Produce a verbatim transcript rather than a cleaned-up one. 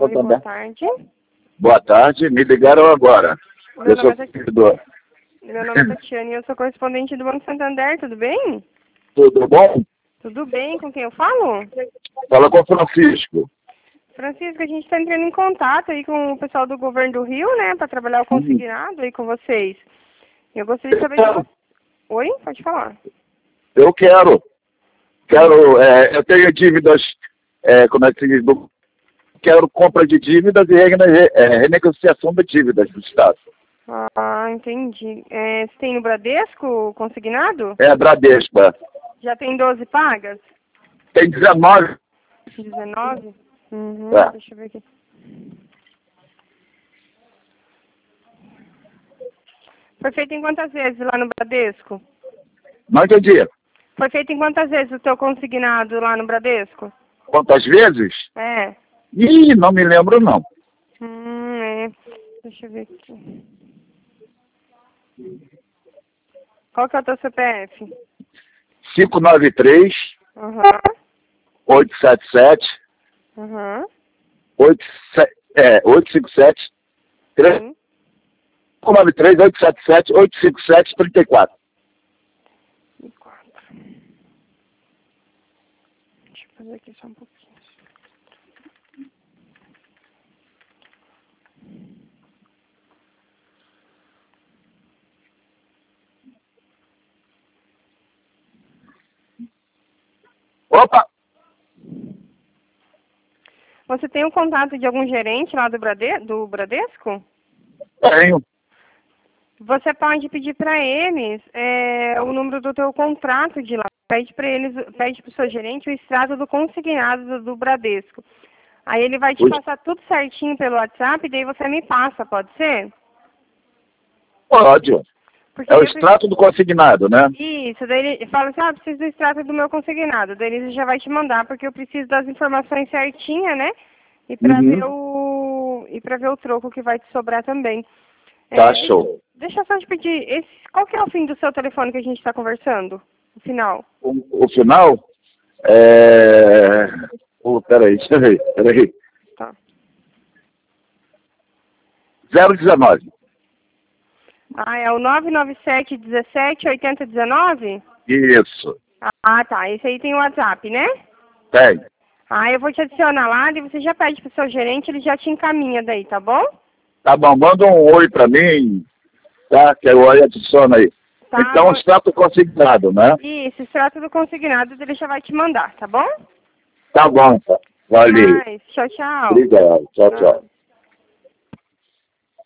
Oi, boa tarde. Boa tarde, me ligaram agora. Meu eu sou nome é servidor. Meu nome é Tatiane e eu sou correspondente do Banco Santander, tudo bem? Tudo bom? Tudo bem, com quem eu falo? Fala com o Francisco. Francisco, a gente está entrando em contato aí com o pessoal do Governo do Rio, né, para trabalhar o consignado aí com vocês. Eu gostaria de saber de você. Oi? Pode falar. Eu quero. Quero, é, eu tenho dívidas, é, como é que se diz? Do- Quero compra de dívidas e rene- é, renegociação de dívidas do Estado. Ah, entendi. É, você tem no Bradesco consignado? É a Bradesco. é. Já tem doze pagas? Tem dezenove. dezenove? Uhum, É. deixa eu ver aqui. Foi feito em quantas vezes lá no Bradesco? Não entendi. Foi feito em quantas vezes o teu consignado lá no Bradesco? Quantas vezes? É. Ih, não me lembro não. Hum, é. Deixa eu ver aqui. Qual que é o teu C P F? cinco nove três, Aham. oito sete sete, Aham. oito é, oito cinco sete, Sim. cinco nove três, oito sete sete, oito cinco sete, trinta e quatro. E quatro. Deixa eu fazer aqui só um pouquinho. Opa! Você tem o contato de algum gerente lá do, Brade do Bradesco? Tenho. Você pode pedir para eles é, o número do teu contrato de lá. Pede para eles, pede para o seu gerente o extrato do consignado do, do Bradesco. Aí ele vai te Ui. passar tudo certinho pelo WhatsApp e daí você me passa, pode ser? Pode. Porque É o eu extrato do consignado, né? Isso, daí ele fala assim, ah, preciso do extrato do meu consignado. Daí ele já vai te mandar, porque eu preciso das informações certinhas, né? E pra Uhum. ver o. E pra ver o troco que vai te sobrar também. Tá, deixa- show. Deixa eu só te pedir, esse, qual que é o fim do seu telefone que a gente está conversando? O final. O, o final é... Oh, peraí, peraí, peraí. Tá. zero dezenove. Ah, é o nove nove sete, dezessete, oitenta, dezenove? Isso. Ah, tá. Esse aí tem o WhatsApp, né? Tem. Ah, eu vou te adicionar lá, e você já pede pro seu gerente, ele já te encaminha daí, tá bom? Tá bom, manda um oi pra mim, tá? Que eu adiciono aí. Tá, Então, vou- extrato consignado, né? Isso, extrato do consignado, ele já vai te mandar, tá bom? Tá bom, tá. Valeu. Mas, tchau, tchau. Obrigado. Tchau, tchau.